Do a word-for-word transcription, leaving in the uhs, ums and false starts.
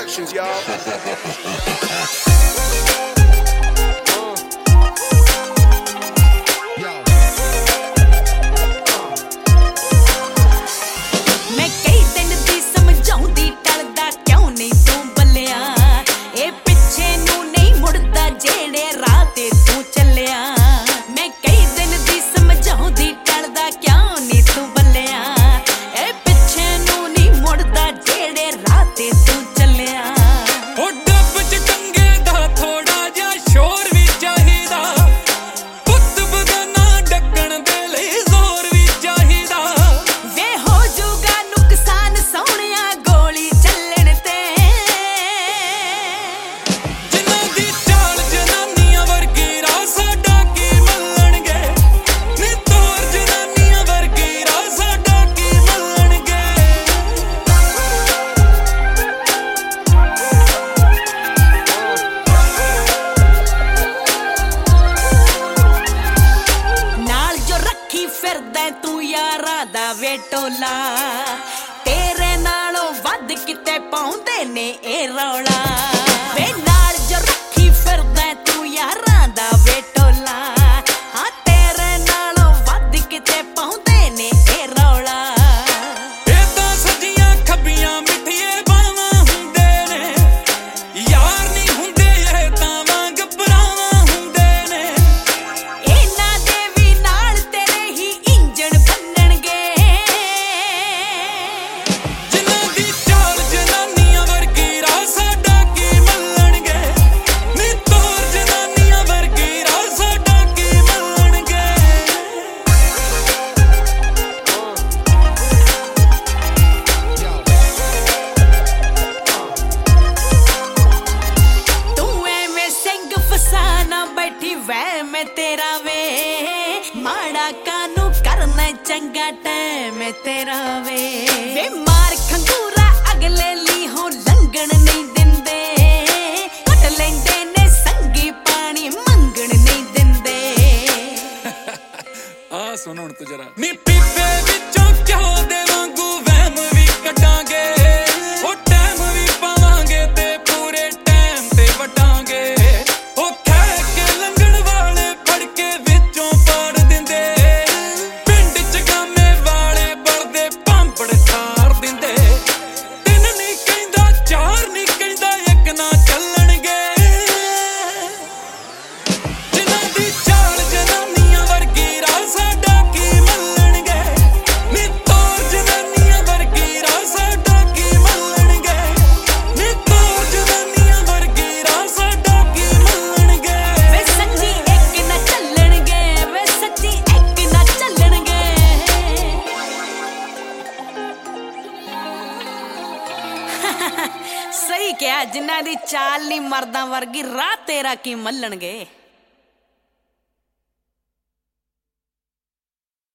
Productions, y'all. तू यारा दा वेटोला तेरे नालों वध किते पाउंदे ने ए रौला वे नाल जो रखी फिरदा तू यारा दा वेटोला हां तेरे नालों वध किते पाउंदे ने ए रौला ए तां सजियां खबियां मिठिए बावां हुंदे ने यार नहीं हुंदे ए तां वांग भरावां हुंदे ने इना दे भी नाल तेरे ही इंजन बनणगे जिन्हां दी चाल जनानियां वर्गी राह साडा की मल्लणगे नी तोर जनानियां वर्गी राह साडा की मल्लणगे तू एवें सिंह फसाना बैठी वै मैं तेरा वे माड़ा कानू करना चंगा टाइम तेरा वे वे मार खंगूरा अगले ली हो लंघण नहीं दिंदे कट लेंदे ने संगी पानी मंगण नहीं दिंदे आ सुन हुण तू जरा नी पीपे विचों क्यों दे वांगू वहम भी कटांगे ओ टाइम भी पावांगे ते पूरे टाइम ते वटांगे ओ खै के लंघण वाले फड़ के विचों पाड़ दिंदे पिंड च गामे वाले बलदे भांबड़ थार दिंदे तिन नहीं कहंदा चार नहीं कहंदा एक ना चलणगे जिन्हां दी चाल जनानियां वर्गी राह साडा की मल्लणगे नी तोर जनानियां वर्गी राह साडा की मल्लणगे नी तोर जनानियां वर्गी राह साडा की मल्लणगे वे सच्ची एक ना चलणगे वे सच्ची एक ना चलणगे सही क्या जिन्हां दी चाल नहीं मर्दां वर्गी राह तेरा की मल्लणगे।